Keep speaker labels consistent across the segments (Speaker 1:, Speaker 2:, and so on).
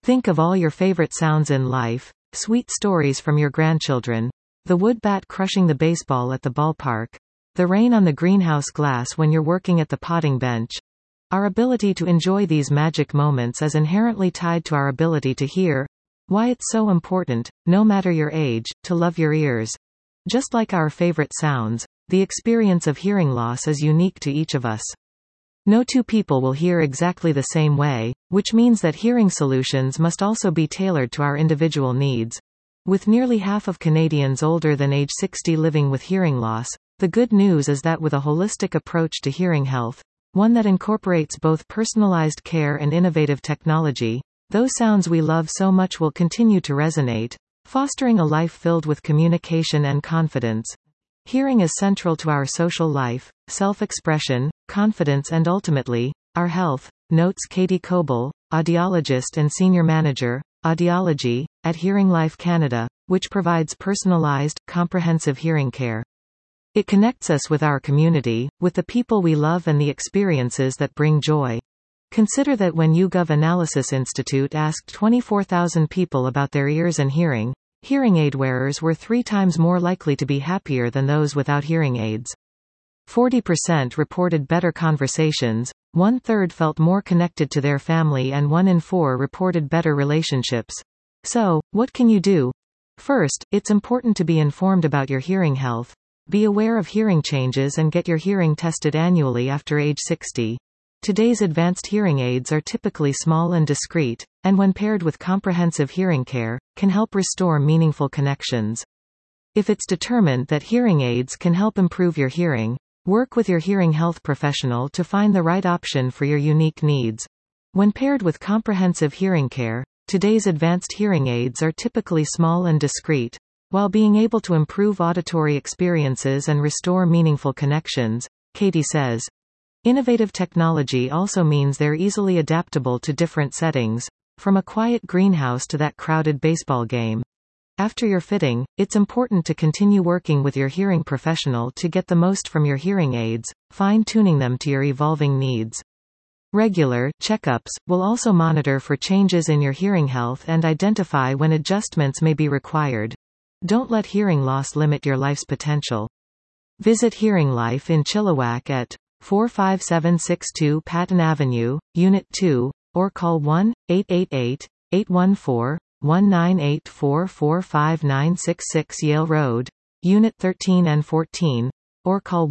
Speaker 1: Think of all your favorite sounds in life, sweet stories from your grandchildren, the wood bat crushing the baseball at the ballpark, the rain on the greenhouse glass when you're working at the potting bench. Our ability to enjoy these magic moments is inherently tied to our ability to hear. Why it's so important, no matter your age, to love your ears. Just like our favorite sounds, the experience of hearing loss is unique to each of us. No two people will hear exactly the same way, which means that hearing solutions must also be tailored to our individual needs. With nearly half of Canadians older than age 60 living with hearing loss, the good news is that with a holistic approach to hearing health, one that incorporates both personalized care and innovative technology, those sounds we love so much will continue to resonate, fostering a life filled with communication and confidence. Hearing is central to our social life, self-expression, confidence and ultimately, our health, notes Katie Coble, audiologist and senior manager, audiology, at Hearing Life Canada, which provides personalized, comprehensive hearing care. It connects us with our community, with the people we love and the experiences that bring joy. Consider that when YouGov Analysis Institute asked 24,000 people about their ears and hearing aid wearers were 3 times more likely to be happier than those without hearing aids. 40% reported better conversations, 1/3 felt more connected to their family and 1 in 4 reported better relationships. So, what can you do? First, it's important to be informed about your hearing health. Be aware of hearing changes and get your hearing tested annually after age 60. Today's advanced hearing aids are typically small and discreet, and when paired with comprehensive hearing care, can help restore meaningful connections. If it's determined that hearing aids can help improve your hearing, work with your hearing health professional to find the right option for your unique needs. When paired with comprehensive hearing care, today's advanced hearing aids are typically small and discreet, while being able to improve auditory experiences and restore meaningful connections, Katie says. Innovative technology also means they're easily adaptable to different settings, from a quiet greenhouse to that crowded baseball game. After your fitting, it's important to continue working with your hearing professional to get the most from your hearing aids, fine-tuning them to your evolving needs. Regular checkups will also monitor for changes in your hearing health and identify when adjustments may be required. Don't let hearing loss limit your life's potential. Visit Hearing Life in Chilliwack at 45762 Patton Avenue, Unit 2, or call 1-888-814-1984459666 Yale Road, Unit 13 and 14, or call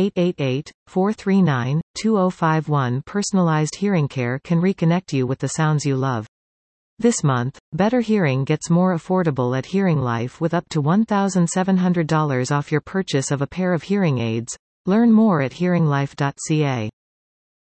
Speaker 1: 1-888-439-2051. Personalized hearing care can reconnect you with the sounds you love. This month, better hearing gets more affordable at Hearing Life with up to $1,700 off your purchase of a pair of hearing aids. Learn more at hearinglife.ca.